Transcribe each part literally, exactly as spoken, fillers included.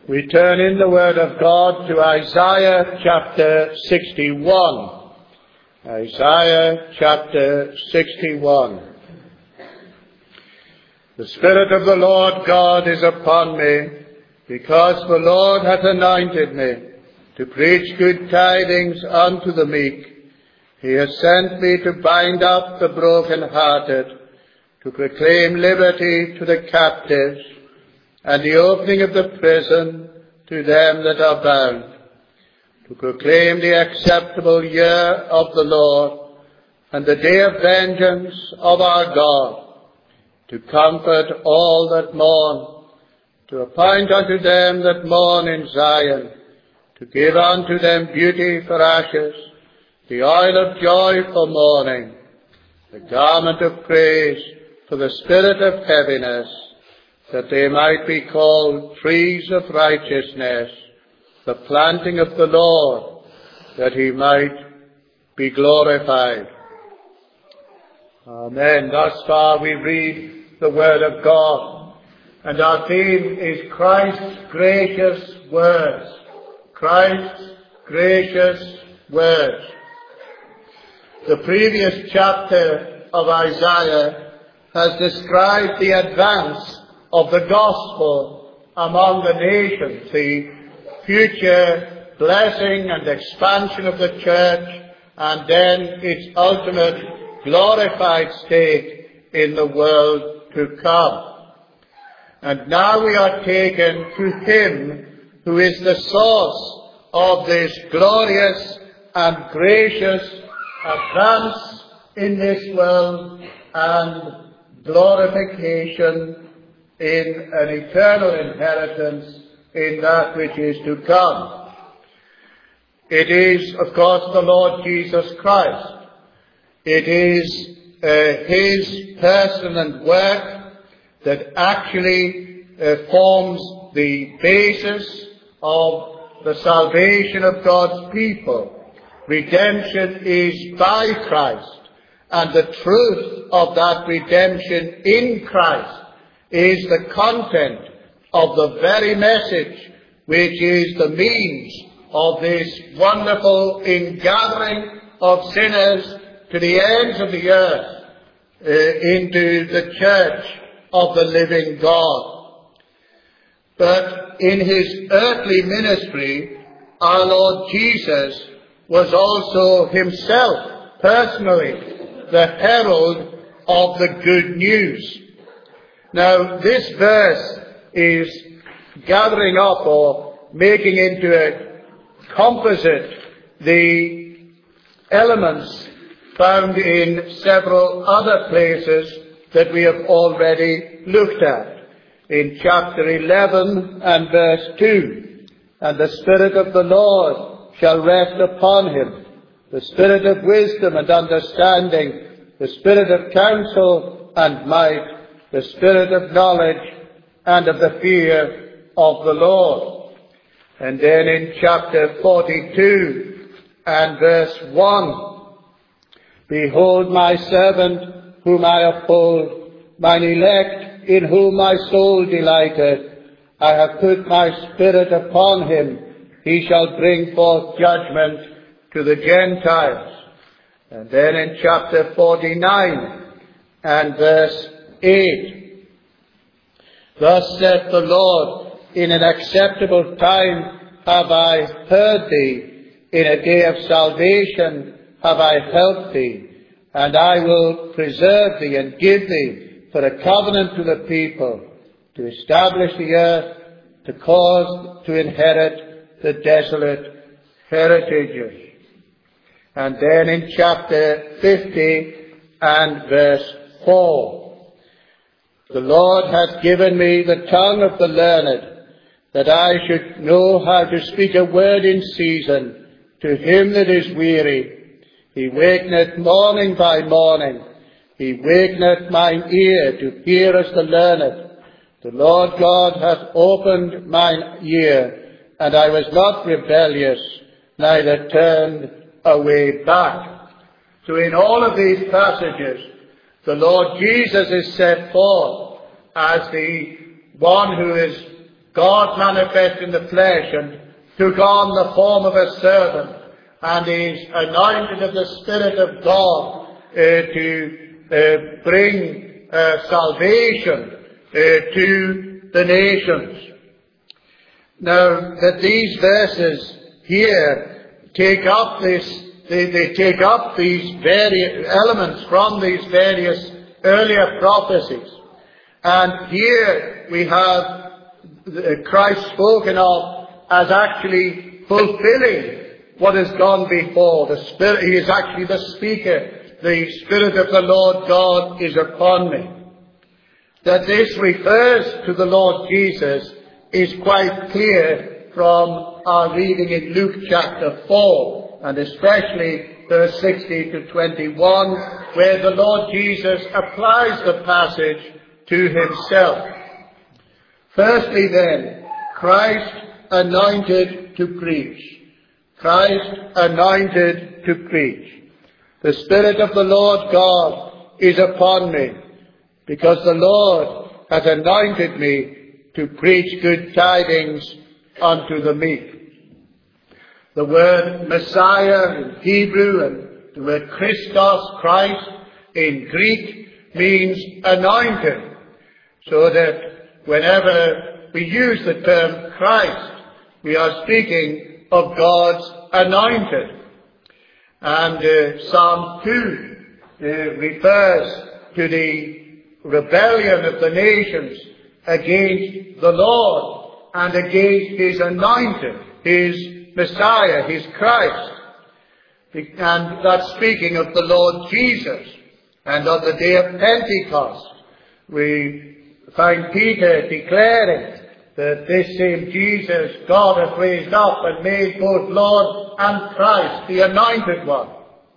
We turn in the Word of God to Isaiah chapter sixty-one. Isaiah chapter sixty-one. The Spirit of the Lord God is upon me, because the Lord hath anointed me to preach good tidings unto the meek. He has sent me to bind up the brokenhearted, to proclaim liberty to the captives, and the opening of the prison to them that are bound, to proclaim the acceptable year of the Lord, and the day of vengeance of our God, to comfort all that mourn, to appoint unto them that mourn in Zion, to give unto them beauty for ashes, the oil of joy for mourning, the garment of praise for the spirit of heaviness, that they might be called trees of righteousness, the planting of the Lord, that he might be glorified. Amen. Thus far we read the Word of God, and our theme is Christ's gracious words. Christ's gracious words. The previous chapter of Isaiah has described the advance of the gospel among the nations, the future blessing and expansion of the church, and then its ultimate glorified state in the world to come. And now we are taken to him who is the source of this glorious and gracious advance in this world and glorification in an eternal inheritance in that which is to come. It is, of course, the Lord Jesus Christ. It is uh, his person and work that actually uh, forms the basis of the salvation of God's people. Redemption is by Christ, and the truth of that redemption in Christ is the content of the very message which is the means of this wonderful ingathering of sinners to the ends of the earth uh, into the church of the living God. But in his earthly ministry, our Lord Jesus was also himself personally the herald of the good news. Now, this verse is gathering up or making into a composite the elements found in several other places that we have already looked at. In chapter eleven and verse two, and the Spirit of the Lord shall rest upon him, the Spirit of wisdom and understanding, the Spirit of counsel and might, the Spirit of knowledge and of the fear of the Lord. And then in chapter forty-two and verse one, behold my servant whom I uphold, mine elect in whom my soul delighteth. I have put my Spirit upon him. He shall bring forth judgment to the Gentiles. And then in chapter forty-nine and verse eight, thus saith the Lord, in an acceptable time have I heard thee, in a day of salvation have I helped thee, and I will preserve thee and give thee for a covenant to the people, to establish the earth, to cause to inherit the desolate heritages. And then in chapter fifty and verse four, the Lord hath given me the tongue of the learned, that I should know how to speak a word in season to him that is weary. He wakeneth morning by morning. He wakeneth mine ear to hear as the learned. The Lord God hath opened mine ear, and I was not rebellious, neither turned away back. So in all of these passages, the Lord Jesus is set forth as the one who is God manifest in the flesh and took on the form of a servant, and is anointed of the Spirit of God uh, to uh, bring uh, salvation uh, to the nations. Now, that these verses here take up this, they, they take up these various elements from these various earlier prophecies. And here we have Christ spoken of as actually fulfilling what has gone before. The Spirit, He is actually the speaker. The Spirit of the Lord God is upon me. That this refers to the Lord Jesus is quite clear from our reading in Luke chapter four, and especially verse sixty to twenty-one, where the Lord Jesus applies the passage to himself. Firstly then, Christ anointed to preach. Christ anointed to preach. The Spirit of the Lord God is upon me, because the Lord hath anointed me to preach good tidings unto the meek. The word Messiah in Hebrew and the word Christos, Christ, in Greek means anointed. So that whenever we use the term Christ, we are speaking of God's anointed. And uh, Psalm two uh, refers to the rebellion of the nations against the Lord and against His anointed, His Messiah, His Christ. And that's speaking of the Lord Jesus. And on the day of Pentecost, we find Peter declaring that this same Jesus God hath raised up and made both Lord and Christ, the anointed one.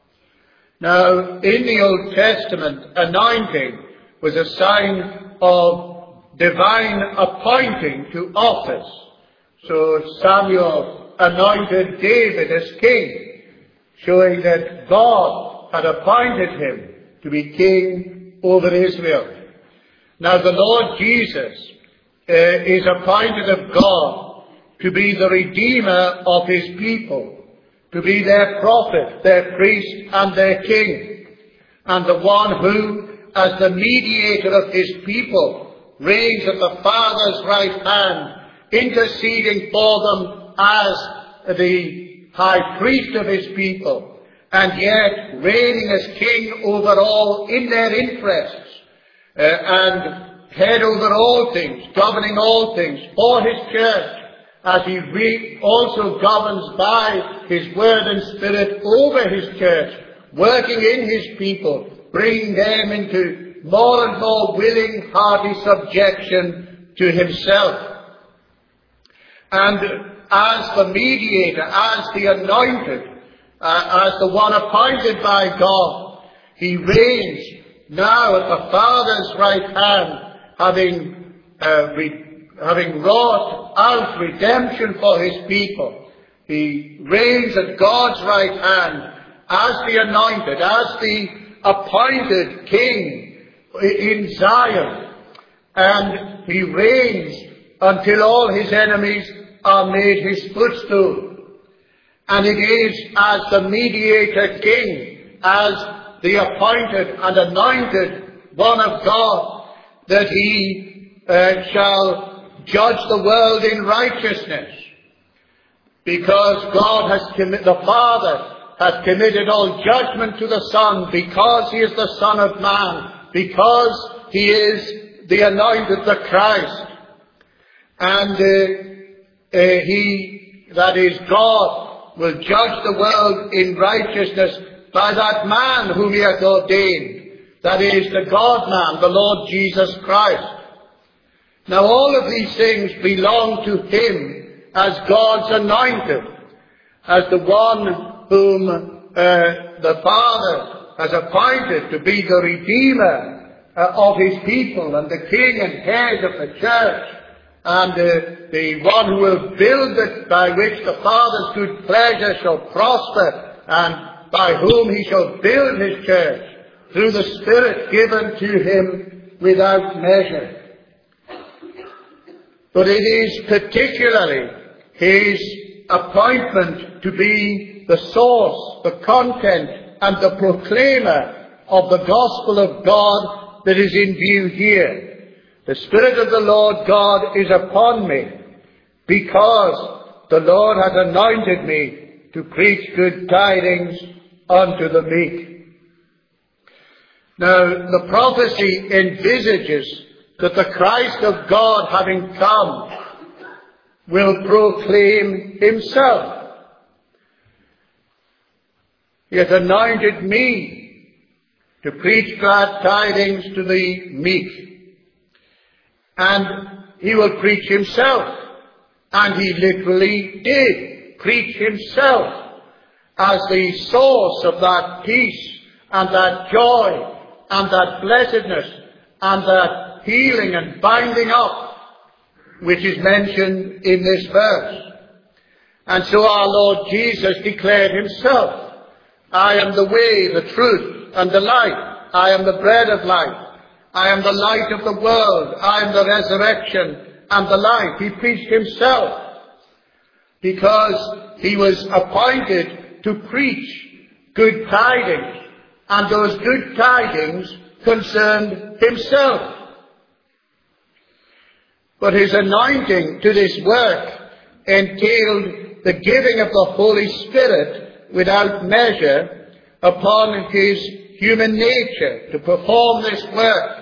Now, in the Old Testament, anointing was a sign of divine appointing to office. So Samuel anointed David as king, showing that God had appointed him to be king over Israel. Now the Lord Jesus uh, is appointed of God to be the Redeemer of His people, to be their prophet, their priest, and their king, and the one who, as the mediator of His people, reigns at the Father's right hand, interceding for them as the high priest of His people, and yet reigning as king over all in their interests, uh, and head over all things, governing all things for His church, as He re- also governs by His word and Spirit over His church, working in His people, bringing them into more and more willing, hearty subjection to Himself. And as the mediator, as the anointed, uh, as the one appointed by God, He reigns now at the Father's right hand, having uh, re- having wrought out redemption for His people. He reigns at God's right hand as the anointed, as the appointed king in Zion, and He reigns until all His enemies are made His footstool. And it is as the mediator king, as the appointed and anointed one of God, that He uh, shall judge the world in righteousness, because God has commi- the Father has committed all judgment to the Son, because He is the Son of Man, because He is the anointed, the Christ. And uh, uh, He, that is God, will judge the world in righteousness by that man whom He hath ordained, that is the God-man, the Lord Jesus Christ. Now all of these things belong to Him as God's anointed, as the one whom uh, the Father has appointed to be the Redeemer uh, of His people, and the King and head of the church, and uh, the one who will build it, by which the Father's good pleasure shall prosper, and by whom He shall build His church, through the Spirit given to Him without measure. but it is particularly his appointment to be the source, the content, and the proclaimer of the gospel of God that is in view here. The Spirit of the Lord God is upon me, because the Lord has anointed me to preach good tidings unto the meek. Now, the prophecy envisages that the Christ of God, having come, will proclaim himself. He has anointed me to preach glad tidings to the meek. And he will preach himself. And he literally did preach himself as the source of that peace and that joy and that blessedness and that healing and binding up which is mentioned in this verse. And so our Lord Jesus declared himself, I am the way, the truth, and the life. I am the bread of life. I am the light of the world. I am the resurrection and the life. He preached himself because he was appointed to preach good tidings, and those good tidings concerned himself. But his anointing to this work entailed the giving of the Holy Spirit without measure upon his human nature to perform this work.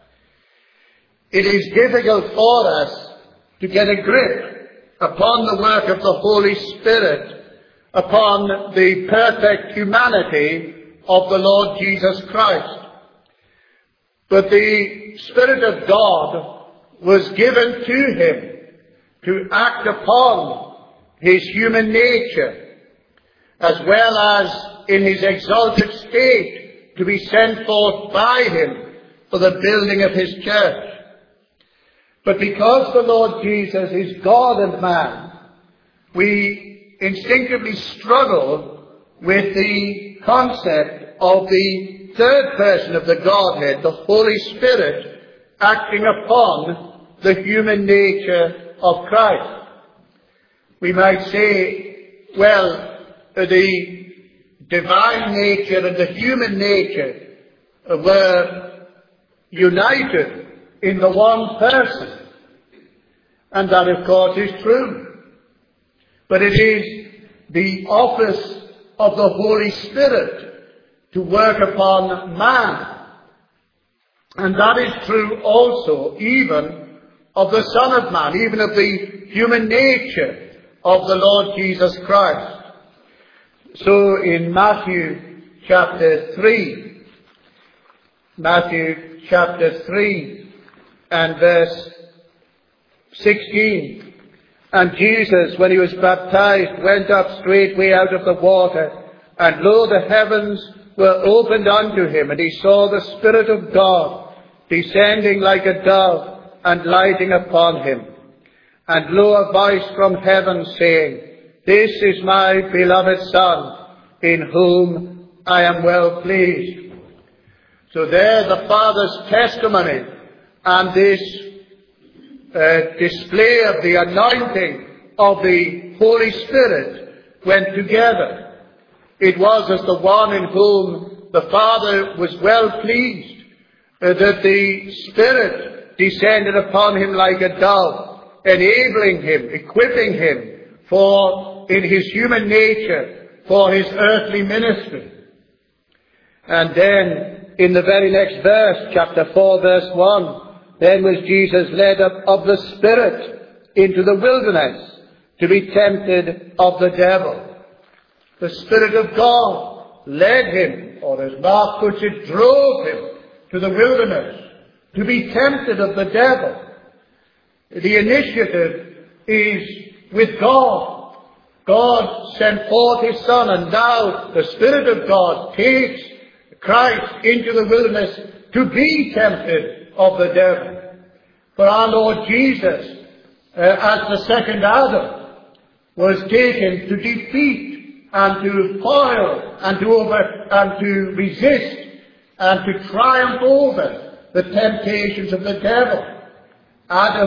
It is difficult for us to get a grip upon the work of the Holy Spirit, upon the perfect humanity of the Lord Jesus Christ. But the Spirit of God was given to him to act upon his human nature, as well as in his exalted state to be sent forth by him for the building of his church. But because the Lord Jesus is God and man, we instinctively struggle with the concept of the third person of the Godhead, the Holy Spirit, acting upon the human nature of Christ. We might say, well, the divine nature and the human nature were united in the one person. And that, of course, is true. But it is the office of the Holy Spirit to work upon man. And that is true also even of the Son of Man, even of the human nature of the Lord Jesus Christ. So in Matthew chapter three, Matthew chapter three and verse sixteen, and Jesus, when he was baptized, went up straightway out of the water, and lo, the heavens were opened unto him, and he saw the Spirit of God descending like a dove and lighting upon him. And lo, a voice from heaven saying, This is my beloved Son, in whom I am well pleased. So there the Father's testimony and this uh, display of the anointing of the Holy Spirit went together. It was as the one in whom the Father was well pleased, uh, that the Spirit descended upon him like a dove, enabling him, equipping him for, in his human nature, for his earthly ministry. And then, in the very next verse, chapter four, verse one, then was Jesus led up of the Spirit into the wilderness to be tempted of the devil. The Spirit of God led him, or as Mark puts it, drove him to the wilderness to be tempted of the devil. The initiative is with God. God sent forth his Son, and now the Spirit of God takes Christ into the wilderness to be tempted of the devil. For our Lord Jesus, uh, as the second Adam, was taken to defeat and to foil and to over and to resist and to triumph over the temptations of the devil. Adam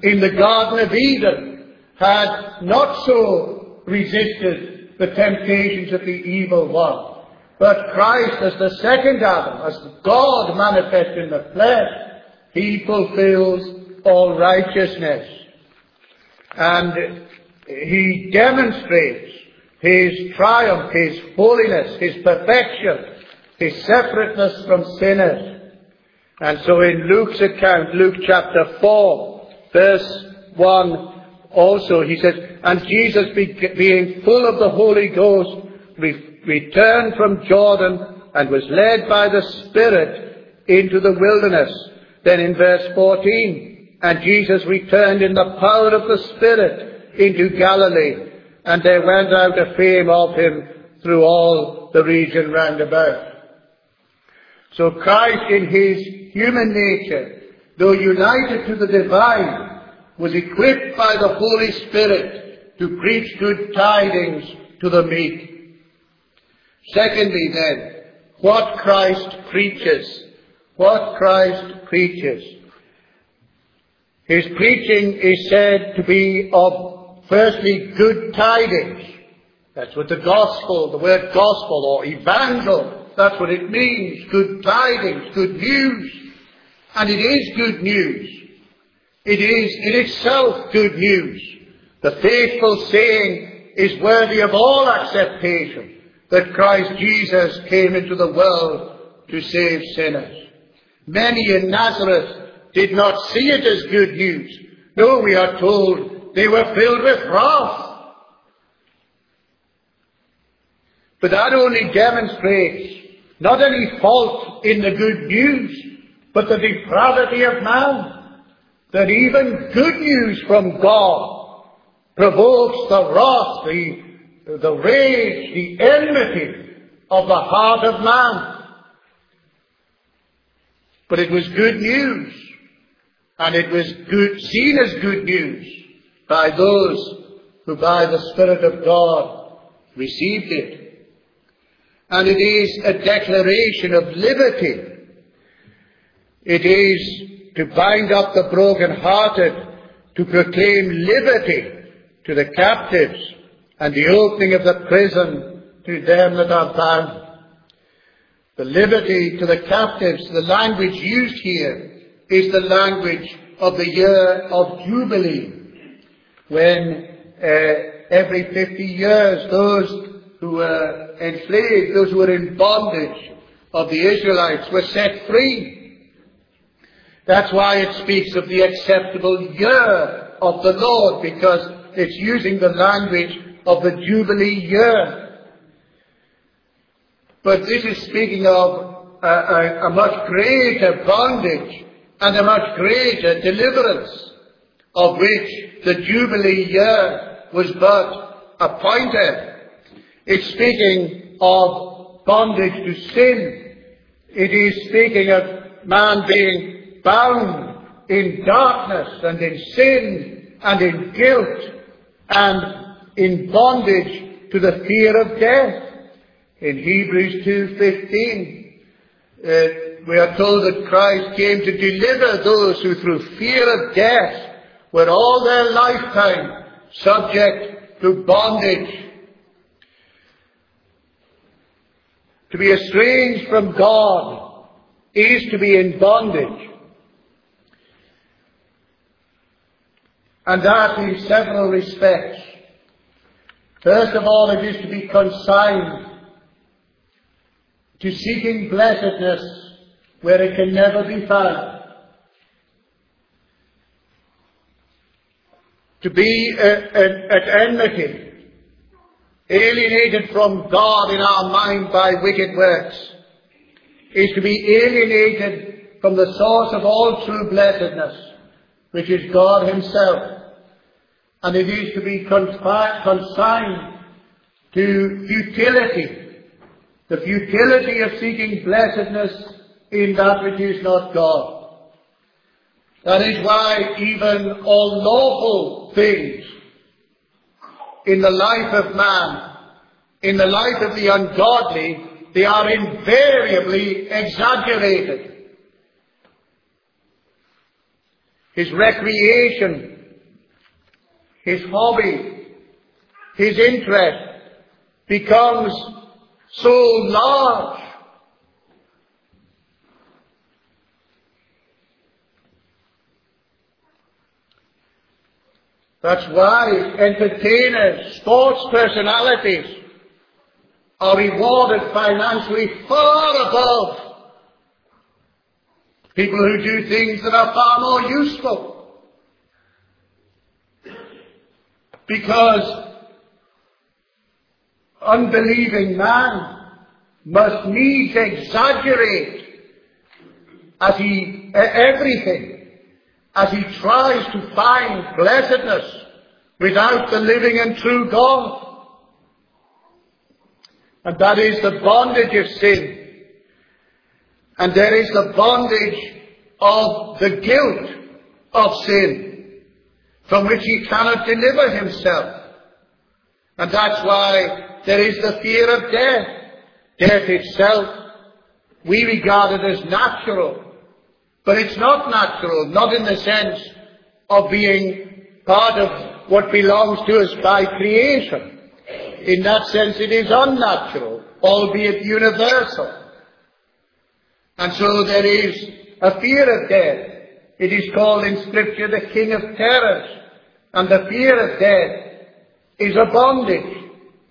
in the Garden of Eden had not so resisted the temptations of the evil one. But Christ, as the second Adam, as God manifest in the flesh, he fulfills all righteousness. And he demonstrates his triumph, his holiness, his perfection, his separateness from sinners. And so in Luke's account, Luke chapter four, verse one, also he says, and Jesus, being full of the Holy Ghost, re- returned from Jordan and was led by the Spirit into the wilderness. Then in verse fourteen, and Jesus returned in the power of the Spirit into Galilee, and there went out a fame of him through all the region round about. So Christ in his human nature, though united to the divine, was equipped by the Holy Spirit to preach good tidings to the meek. Secondly then, what Christ preaches. What Christ preaches. His preaching is said to be of, firstly, good tidings. That's what the gospel, the word gospel or evangel, that's what it means. Good tidings, good news. And it is good news. It is in itself good news. The faithful saying is worthy of all acceptation that Christ Jesus came into the world to save sinners. Many in Nazareth did not see it as good news. No, we are told they were filled with wrath. But that only demonstrates not any fault in the good news, but the depravity of man. That even good news from God provokes the wrath, the, the rage, the enmity of the heart of man. But it was good news, and it was good, seen as good news by those who by the Spirit of God received it. And it is a declaration of liberty. It is to bind up the broken-hearted, to proclaim liberty to the captives, and the opening of the prison to them that are bound. The liberty to the captives, the language used here is the language of the year of Jubilee, when uh, every fifty years those who were enslaved, those who were in bondage of the Israelites were set free. That's why it speaks of the acceptable year of the Lord, because it's using the language of the Jubilee year. But this is speaking of a, a, a much greater bondage and a much greater deliverance, of which the Jubilee year was but a pointer. It's speaking of bondage to sin. It is speaking of man being bound in darkness and in sin and in guilt and in bondage to the fear of death. In Hebrews two fifteen, uh, we are told that Christ came to deliver those who through fear of death were all their lifetime subject to bondage. To be estranged from God is to be in bondage. And that in several respects. First of all, it is to be consigned to seeking blessedness where it can never be found. To be at, at, at enmity, alienated from God in our mind by wicked works, is to be alienated from the source of all true blessedness, which is God himself. And it is to be confi- consigned to futility, the futility of seeking blessedness in that which is not God. That is why even all lawful things in the life of man, in the life of the ungodly, they are invariably exaggerated. His recreation his hobby, his interest becomes so large. That's why entertainers, sports personalities are rewarded financially far above people who do things that are far more useful. Because unbelieving man must needs exaggerate as he everything as he tries to find blessedness without the living and true God. And that is the bondage of sin. And there is the bondage of the guilt of sin, from which he cannot deliver himself. And that's why there is the fear of death. Death itself, we regard it as natural. But it's not natural, not in the sense of being part of what belongs to us by creation. In that sense it is unnatural, albeit universal. And so there is a fear of death. It is called in Scripture the King of Terrors. And the fear of death is a bondage.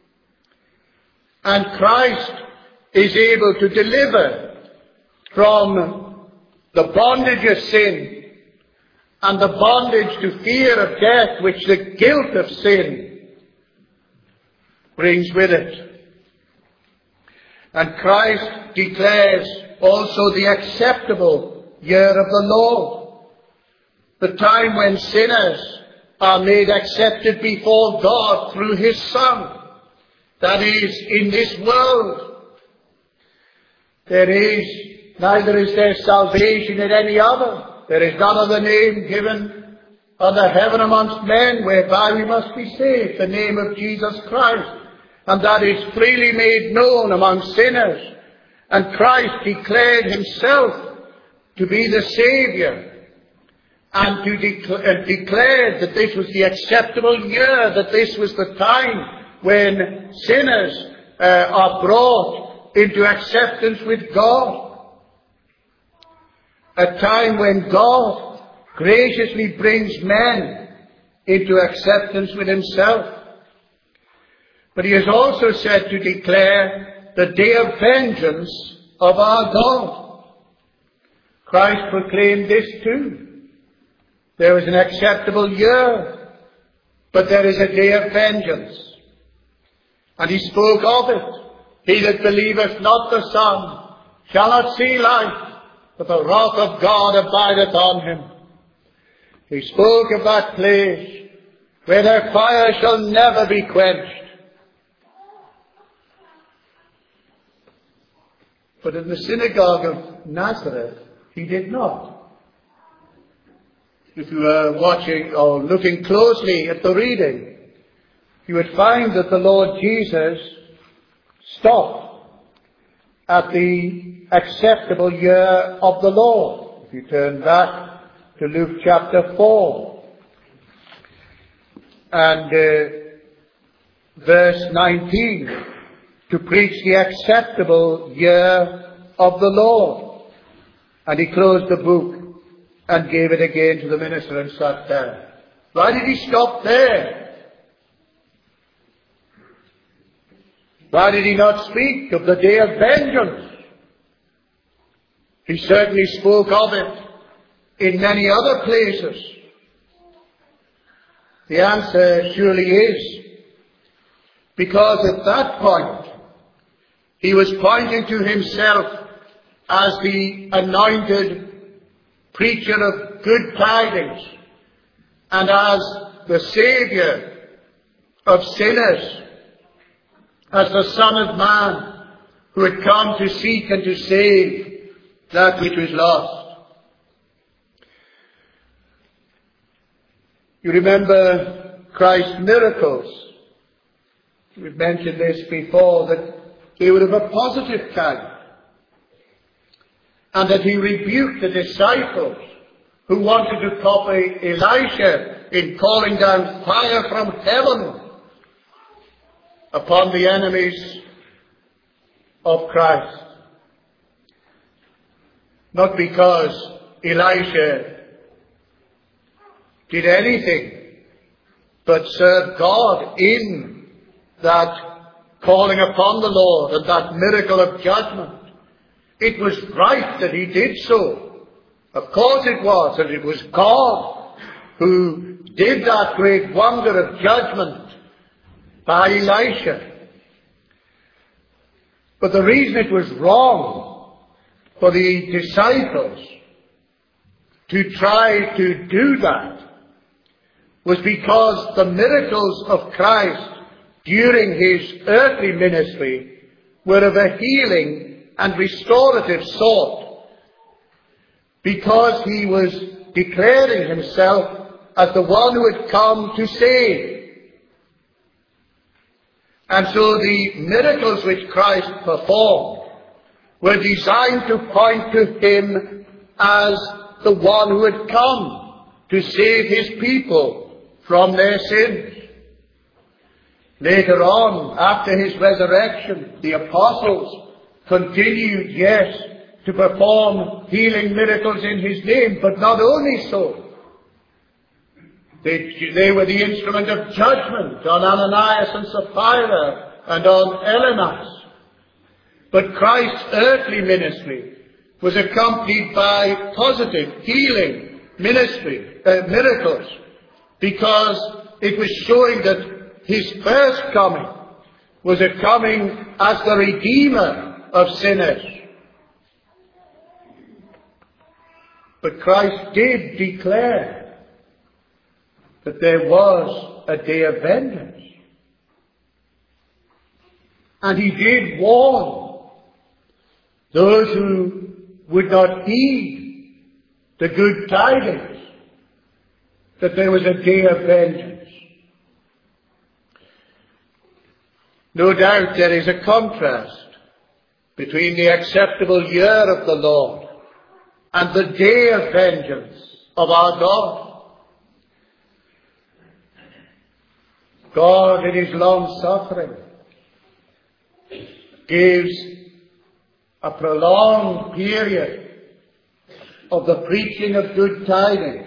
And Christ is able to deliver from the bondage of sin and the bondage to fear of death which the guilt of sin brings with it. And Christ declares also the acceptable year of the Lord, the time when sinners are made accepted before God through his Son. That is, in this world. There is, neither is there salvation in any other. There is none other name given under heaven amongst men whereby we must be saved, the name of Jesus Christ. And that is freely made known among sinners. And Christ declared himself to be the Saviour, and to declare, and declared that this was the acceptable year, that this was the time when sinners uh, are brought into acceptance with God. A time when God graciously brings men into acceptance with himself. But he has also said to declare the day of vengeance of our God. Christ proclaimed this too. There is an acceptable year, but there is a day of vengeance. And he spoke of it. He that believeth not the Son shall not see life, but the wrath of God abideth on him. He spoke of that place where their fire shall never be quenched. But in the synagogue of Nazareth, he did not. If you were watching or looking closely at the reading, you would find that the Lord Jesus stopped at the acceptable year of the Lord. If you turn back to Luke chapter four and uh, verse nineteen, to preach the acceptable year of the Lord. And he closed the book and gave it again to the minister and sat down. Why did he stop there? Why did he not speak of the day of vengeance? He certainly spoke of it in many other places. The answer surely is because at that point he was pointing to himself as the anointed preacher of good tidings and as the Saviour of sinners, as the Son of Man who had come to seek and to save that which was lost. You remember Christ's miracles. We've mentioned this before, that they were of a positive kind, and that he rebuked the disciples who wanted to copy Elisha in calling down fire from heaven upon the enemies of Christ. Not because Elisha did anything but serve God in that calling upon the Lord and that miracle of judgment. It was right that he did so. Of course it was, and it was God who did that great wonder of judgment by Elisha. But the reason it was wrong for the disciples to try to do that was because the miracles of Christ during his earthly ministry were of a healing and restorative sort, because he was declaring himself as the one who had come to save. And so the miracles which Christ performed were designed to point to him as the one who had come to save his people from their sins. Later on, after his resurrection, the apostles continued, yes, to perform healing miracles in his name, but not only so. They, they were the instrument of judgment on Ananias and Sapphira and on Elymas. But Christ's earthly ministry was accompanied by positive healing ministry, uh, miracles, because it was showing that his first coming was a coming as the Redeemer of sinners. But Christ did declare that there was a day of vengeance. And he did warn those who would not heed the good tidings that there was a day of vengeance. No doubt there is a contrast between the acceptable year of the Lord and the day of vengeance of our God. God, in his long suffering, gives a prolonged period of the preaching of good tidings.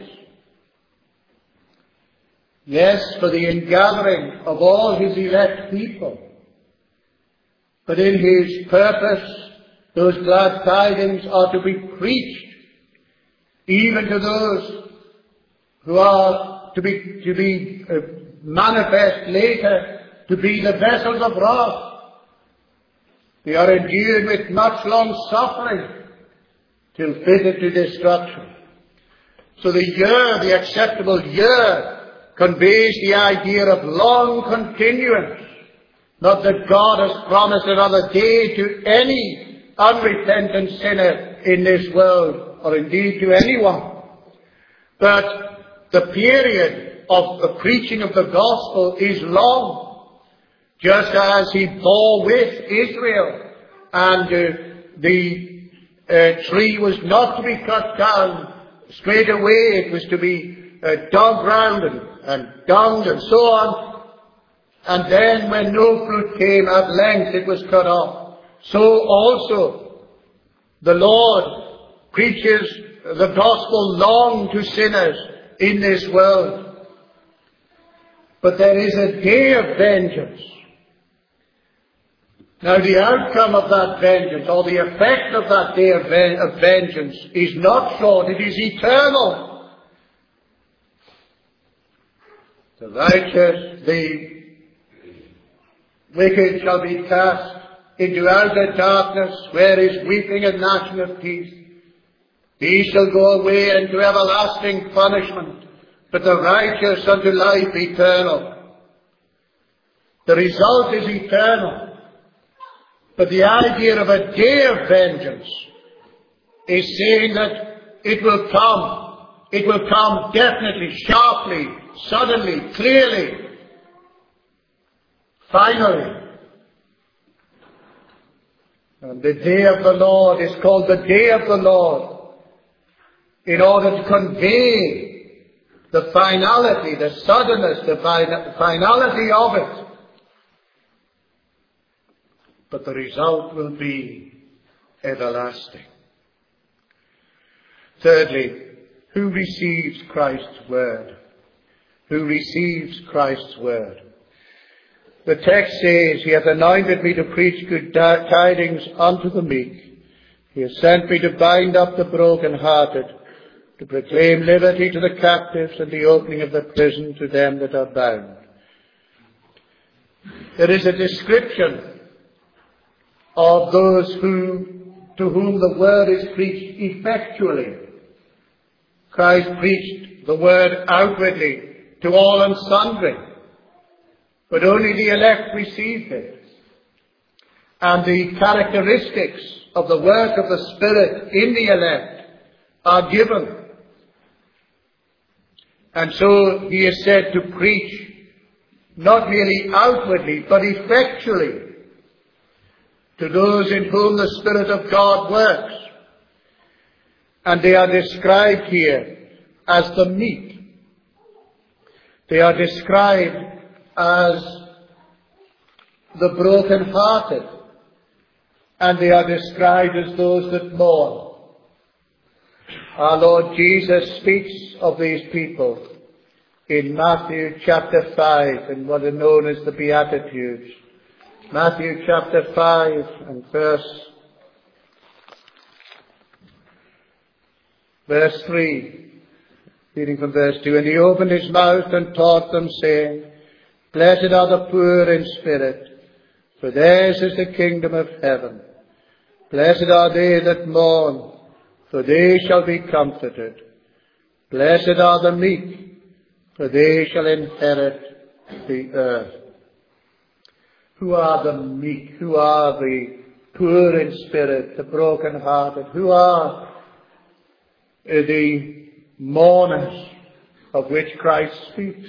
Yes, for the ingathering of all his elect people. But in his purpose, those glad tidings are to be preached even to those who are to be, to be uh, manifest later to be the vessels of wrath. They are endued with much long suffering till fitted to destruction. So the year, the acceptable year, conveys the idea of long continuance. Not that God has promised another day to any unrepentant sinner in this world, or indeed to anyone. But the period of the preaching of the gospel is long, just as he bore with Israel, and uh, the uh, tree was not to be cut down straight away. It was to be uh, dug round and, and dunged and so on. And then when no fruit came, at length it was cut off. So also the Lord preaches the gospel long to sinners in this world. But there is a day of vengeance. Now the outcome of that vengeance, or the effect of that day of, ven- of vengeance, is not short, it is eternal. The righteous, the wicked shall be cast into outer darkness, where is weeping and gnashing of teeth. These shall go away into everlasting punishment, but the righteous unto life eternal. The result is eternal. But the idea of a day of vengeance is saying that it will come. It will come definitely, sharply, suddenly, clearly, finally. And the day of the Lord is called the day of the Lord, in order to convey the finality, the suddenness, the finality of it. But the result will be everlasting. Thirdly, who receives Christ's word? Who receives Christ's word? The text says, He hath anointed me to preach good tidings unto the meek. He has sent me to bind up the brokenhearted, to proclaim liberty to the captives and the opening of the prison to them that are bound. There is a description of those who, to whom the word is preached effectually. Christ preached the word outwardly to all and sundry, but only the elect received it. And the characteristics of the work of the Spirit in the elect are given. And so he is said to preach not merely outwardly, but effectually to those in whom the Spirit of God works. And they are described here as the meek. They are described as the broken-hearted. And they are described as those that mourn. Our Lord Jesus speaks of these people in Matthew chapter five, in what are known as the Beatitudes. Matthew chapter five and verse, verse three, reading from verse two. And he opened his mouth and taught them, saying, Blessed are the poor in spirit, for theirs is the kingdom of heaven. Blessed are they that mourn, for they shall be comforted. Blessed are the meek, for they shall inherit the earth. Who are the meek? Who are the poor in spirit, the broken-hearted? Who are the mourners of which Christ speaks?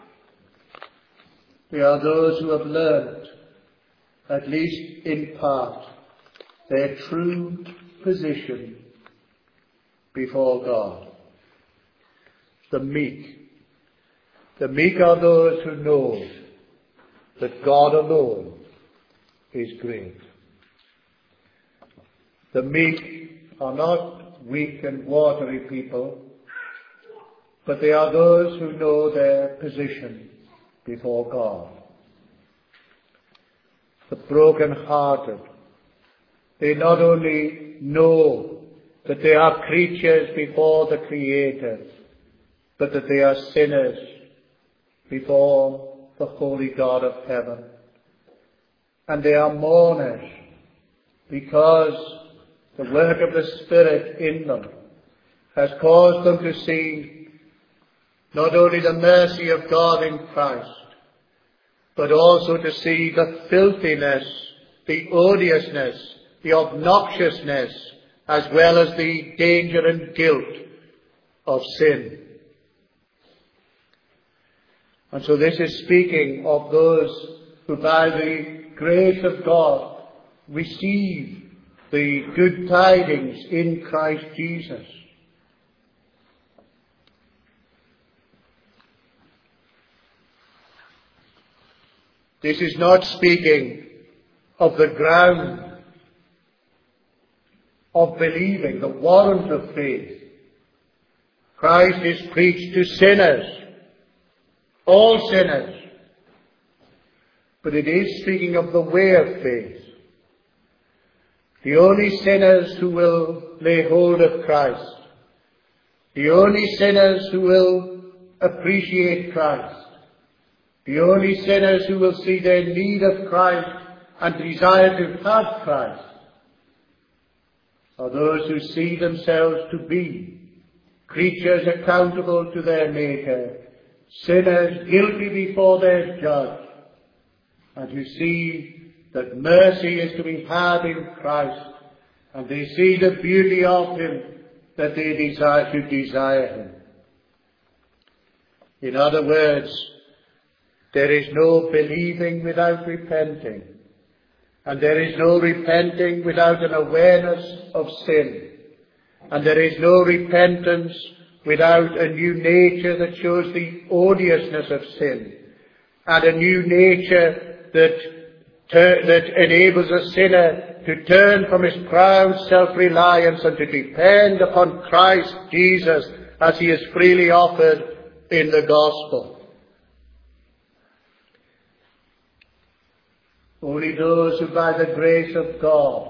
They are those who have learned, at least in part, their true position before God. The meek. The meek are those who know that God alone is great. The meek are not weak and watery people, but they are those who know their position before God. The broken-hearted, they not only know that they are creatures before the Creator, but that they are sinners before the holy God of heaven. And they are mourners because the work of the Spirit in them has caused them to see not only the mercy of God in Christ, but also to see the filthiness, the odiousness, the obnoxiousness, as well as the danger and guilt of sin. And so this is speaking of those who by the grace of God receive the good tidings in Christ Jesus. This is not speaking of the ground of believing, the warrant of faith. Christ is preached to sinners, all sinners. But it is speaking of the way of faith. The only sinners who will lay hold of Christ. The only sinners who will appreciate Christ. The only sinners who will see their need of Christ and desire to have Christ are those who see themselves to be creatures accountable to their Maker, sinners guilty before their Judge, and who see that mercy is to be had in Christ, and they see the beauty of Him that they desire to desire Him. In other words, there is no believing without repenting, and there is no repenting without an awareness of sin, And there is no repentance without a new nature that shows the odiousness of sin, and a new nature that, ter- that enables a sinner to turn from his proud self-reliance and to depend upon Christ Jesus as he is freely offered in the gospel. Only those who by the grace of God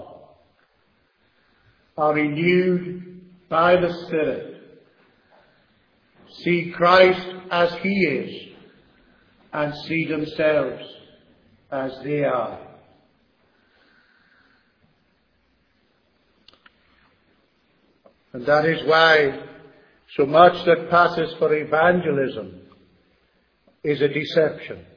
are renewed by the Spirit see Christ as he is and see themselves as they are. And that is why so much that passes for evangelism is a deception.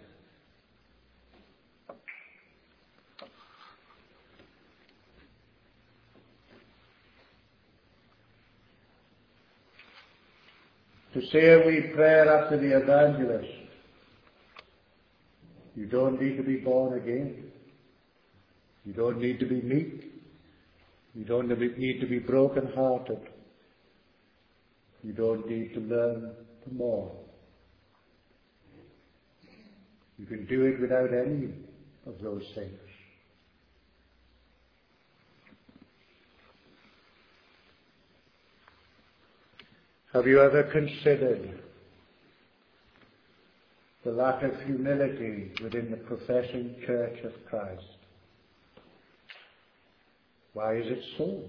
To say a wee prayer after the evangelist, you don't need to be born again. You don't need to be meek. You don't need to be broken-hearted. You don't need to learn to mourn. You can do it without any of those things. Have you ever considered the lack of humility within the professing Church of Christ? Why is it so?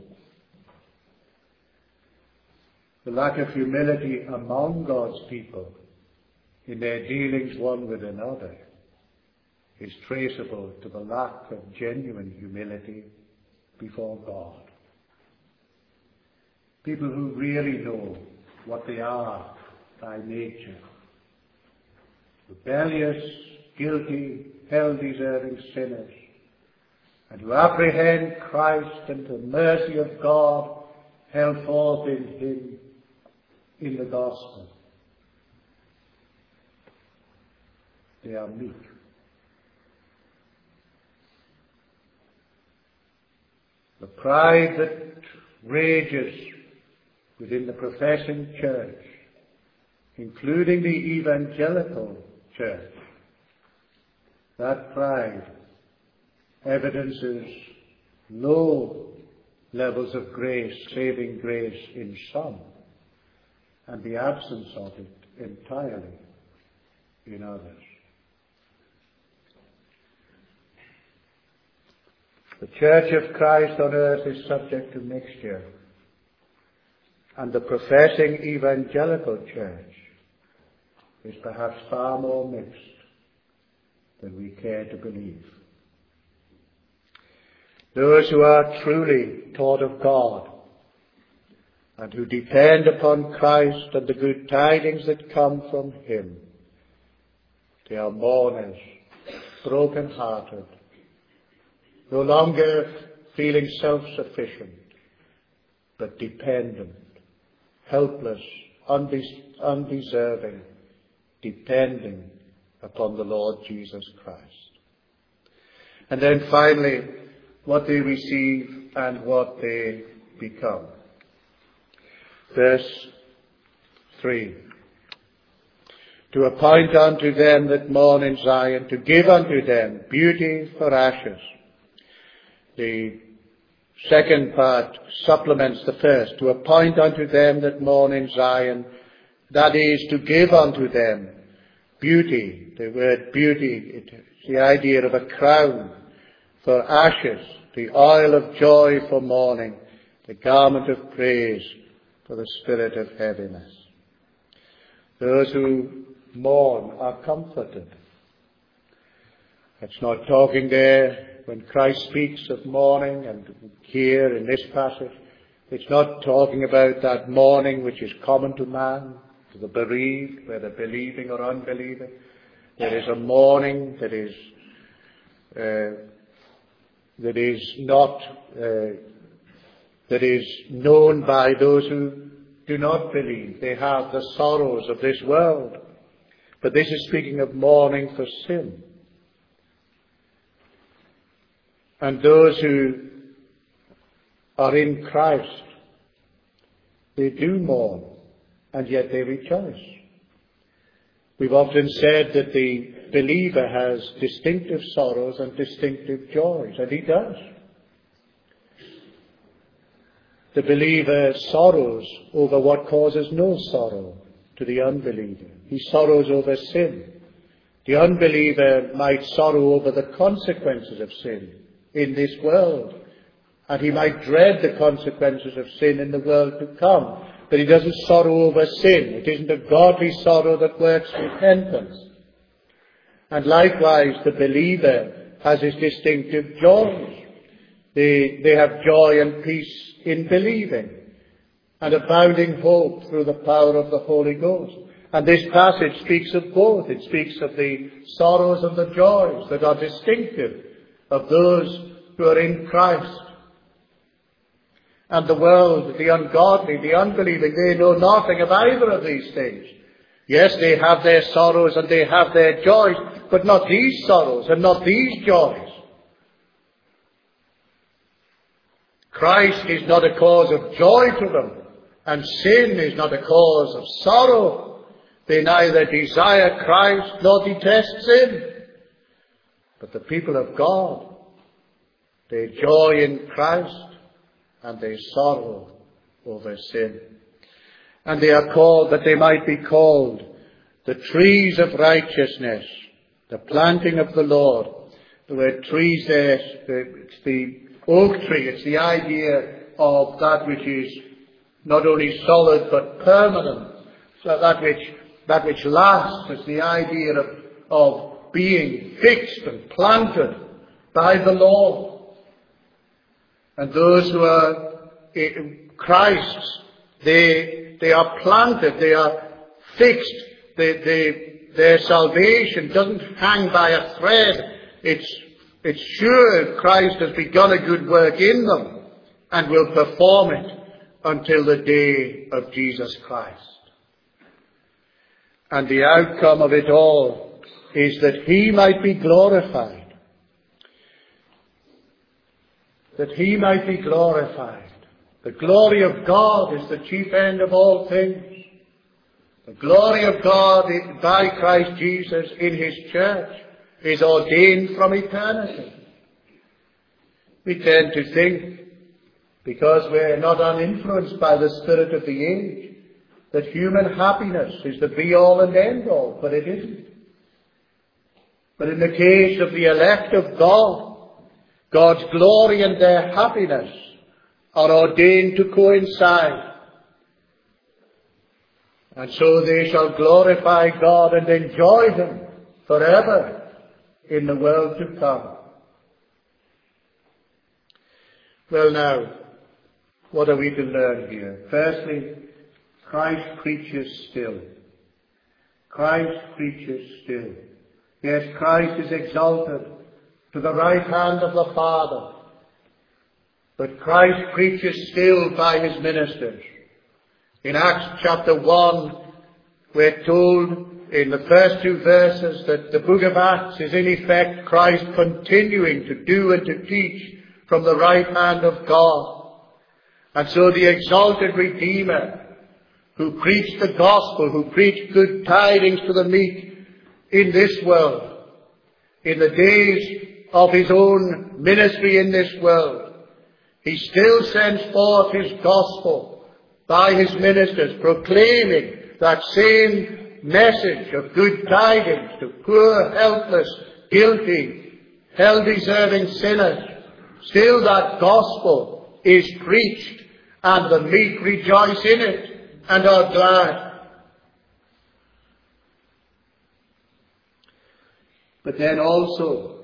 The lack of humility among God's people in their dealings one with another is traceable to the lack of genuine humility before God. People who really know what they are by nature. Rebellious, guilty, hell-deserving sinners, and who apprehend Christ and the mercy of God held forth in him in the gospel. They are meek. The pride that rages within the professing church, including the evangelical church, that pride evidences low levels of grace, saving grace in some, and the absence of it entirely in others. The Church of Christ on earth is subject to mixture, and the professing evangelical church is perhaps far more mixed than we care to believe. Those who are truly taught of God and who depend upon Christ and the good tidings that come from him, they are mourners, broken-hearted, no longer feeling self-sufficient, but dependent, helpless, undes- undeserving, depending upon the Lord Jesus Christ. And then finally, what they receive and what they become. Verse three. To appoint unto them that mourn in Zion, to give unto them beauty for ashes. The second part supplements the first. To appoint unto them that mourn in Zion, that is, to give unto them beauty. The word beauty, it's the idea of a crown for ashes, the oil of joy for mourning, the garment of praise for the spirit of heaviness. Those who mourn are comforted. It's not talking there when Christ speaks of mourning, and here in this passage, it's not talking about that mourning which is common to man, to the bereaved, whether believing or unbelieving. There is a mourning that is uh, that is not uh, that is known by those who do not believe. They have the sorrows of this world. But this is speaking of mourning for sin. And those who are in Christ They do mourn, and yet they rejoice. We've often said that the believer has distinctive sorrows and distinctive joys, and he does. The believer sorrows over what causes no sorrow to the unbeliever. He sorrows over sin. The unbeliever might sorrow over the consequences of sin in this world, and he might dread the consequences of sin in the world to come. But he doesn't sorrow over sin. It isn't a godly sorrow that works repentance. And likewise, the believer has his distinctive joys. They, they have joy and peace in believing, and abounding hope through the power of the Holy Ghost. And this passage speaks of both. It speaks of the sorrows and the joys that are distinctive of those who are in Christ. And the world, the ungodly, the unbelieving, they know nothing of either of these things. Yes, they have their sorrows and they have their joys, but not these sorrows and not these joys. Christ is not a cause of joy to them, and sin is not a cause of sorrow. They neither desire Christ nor detest sin. But the people of God, they joy in Christ, and they sorrow over sin. And they are called, that they might be called, the trees of righteousness, the planting of the Lord. The word trees there, it's the oak tree. It's the idea of that which is not only solid but permanent. So that which, that which lasts. It's the idea of, of being fixed and planted by the Lord. And those who are Christ's, they, they are planted, they are fixed. They, they, their salvation doesn't hang by a thread. It's, it's sure Christ has begun a good work in them and will perform it until the day of Jesus Christ. And the outcome of it all is that he might be glorified. That he might be glorified. The glory of God is the chief end of all things. The glory of God by Christ Jesus in his church is ordained from eternity. We tend to think, because we're not uninfluenced by the spirit of the age, that human happiness is the be-all and end-all, but it isn't. But in the case of the elect of God, God's glory and their happiness are ordained to coincide. And so they shall glorify God and enjoy him forever in the world to come. Well now, what are we to learn here? Firstly, Christ preaches still. Christ preaches still. Yes, Christ is exalted to the right hand of the Father. But Christ preaches still by his ministers. In Acts chapter one, we're told in the first two verses that the book of Acts is in effect Christ continuing to do and to teach from the right hand of God. And so the exalted Redeemer, who preached the gospel, who preached good tidings to the meek in this world, in the days of his own ministry in this world, he still sends forth his gospel by his ministers, proclaiming that same message of good tidings to poor, helpless, guilty, hell-deserving sinners. Still that gospel is preached, and the meek rejoice in it and are glad. But then also,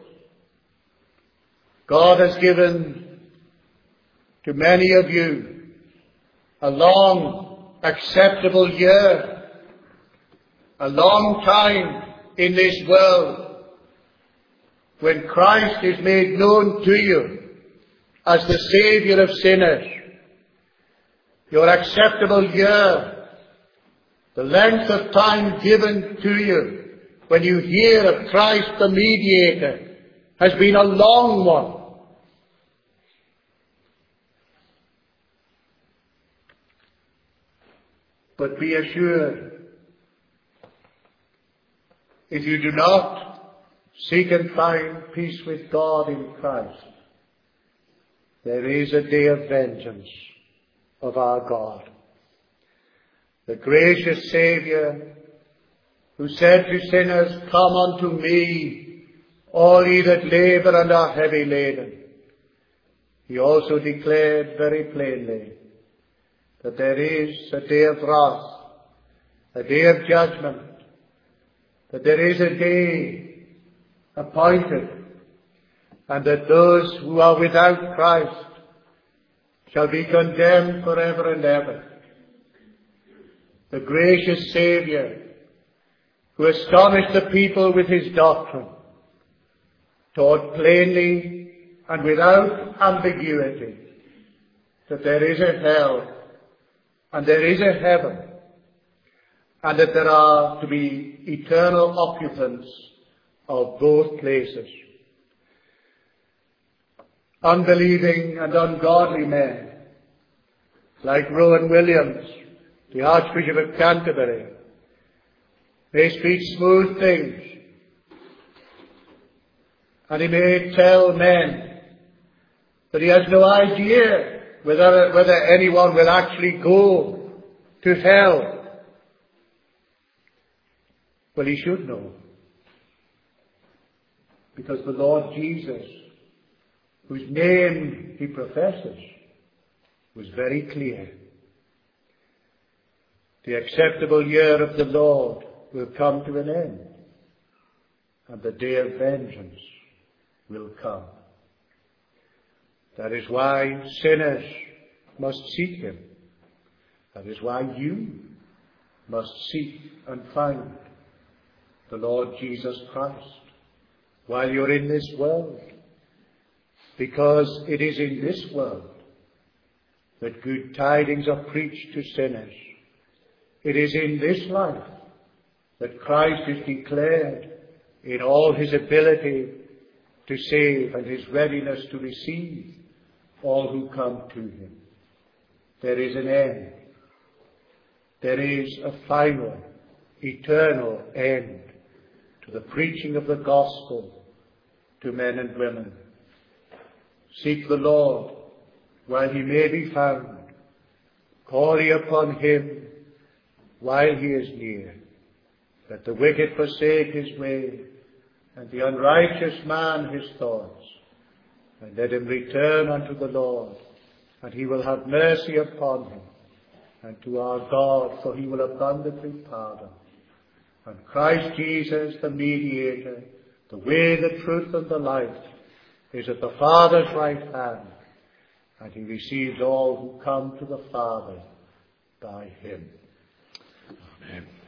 God has given to many of you a long, acceptable year, a long time in this world, when Christ is made known to you as the Saviour of sinners. Your acceptable year, the length of time given to you when you hear of Christ the Mediator, has been a long one. But be assured, if you do not seek and find peace with God in Christ, there is a day of vengeance of our God. The gracious Saviour, who said to sinners, "Come unto me, all ye that labour and are heavy laden," he also declared very plainly that there is a day of wrath, a day of judgment, that there is a day appointed, and that those who are without Christ shall be condemned forever and ever. The gracious Saviour, who astonished the people with his doctrine, taught plainly and without ambiguity that there is a hell and there is a heaven, and that there are to be eternal occupants of both places. Unbelieving and ungodly men, like Rowan Williams, the Archbishop of Canterbury, may speak smooth things, and he may tell men that he has no idea whether, whether anyone will actually go to hell. Well, he should know, because the Lord Jesus, whose name he professes, was very clear. The acceptable year of the Lord will come to an end, and the day of vengeance will come. That is why sinners must seek him. That is why you must seek and find the Lord Jesus Christ while you're in this world, because it is in this world that good tidings are preached to sinners. It is in this life that Christ is declared in all his ability to save and his readiness to receive all who come to him. There is an end. There is a final, eternal end to the preaching of the gospel to men and women. Seek the Lord while he may be found. Call ye upon him while he is near. Let the wicked forsake his way, and the unrighteous man his thoughts. And let him return unto the Lord, and he will have mercy upon him, and to our God, for he will abundantly pardon. And Christ Jesus, the mediator, the way, the truth, and the life, is at the Father's right hand, and he receives all who come to the Father by him. Amen.